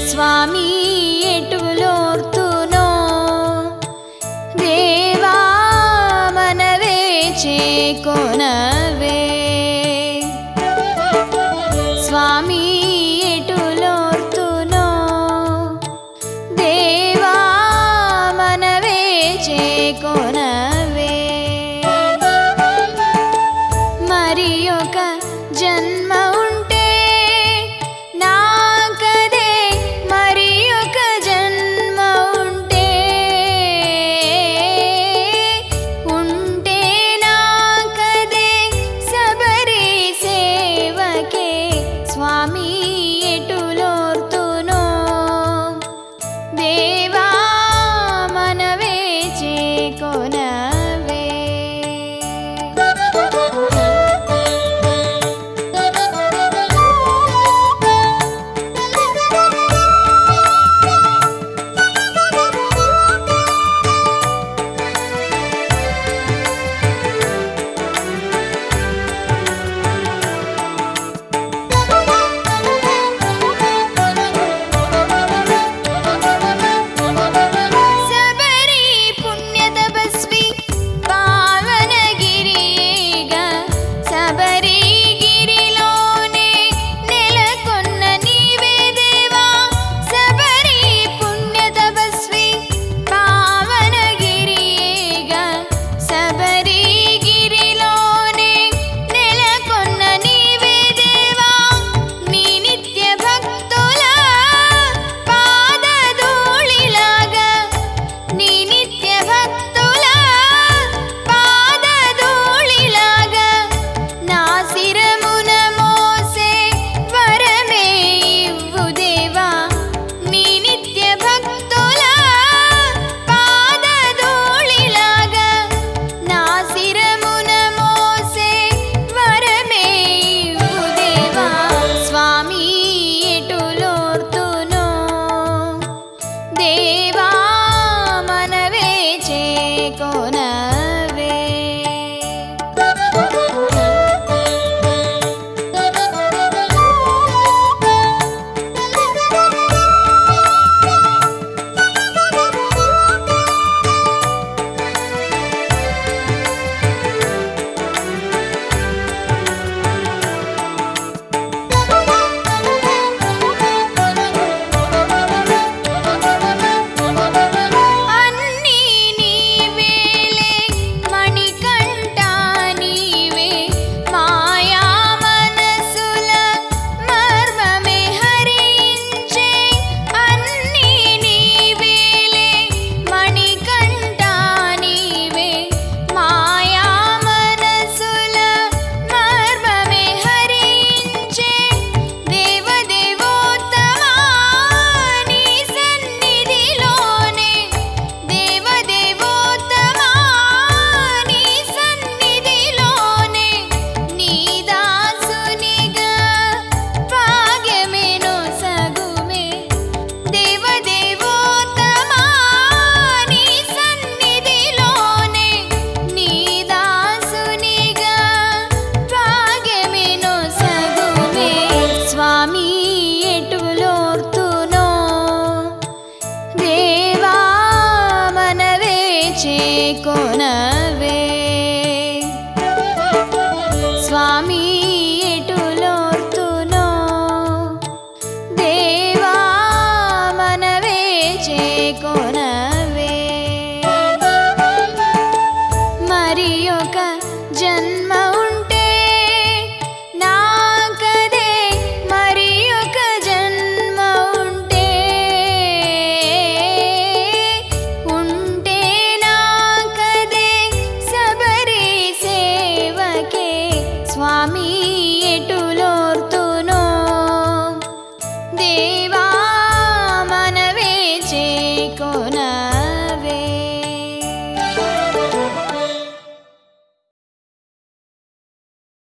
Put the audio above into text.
స్వామి ఎటులోర్తునో దేవా మనవే చేకొనవే స్వామి ఎటులోర్తునో దేవా మనవే చేకొనవే మరి ఒక జన్మ ఉంటే నాకదే మరి ఒక జన్మ ఉంటే ఉంటే నాకదే శబరి సేవకే స్వామి ఎటులోర్తునో దేవా మనవే చేకొనవే దేవా మనవే చేకొనవే స్వామి ఎటులోర్తునో దేవా మనవే చేకొనవే స్వామి ఎటులోర్తునో దేవా మనవే చేకొనవే మరి ఒక జన్మ ఉంటే నాకదే మరి ఒక జన్మ ఉంటే ఉంటే నాకదే శబరి సేవకే స్వామి ఎటులోర్తునో దేవా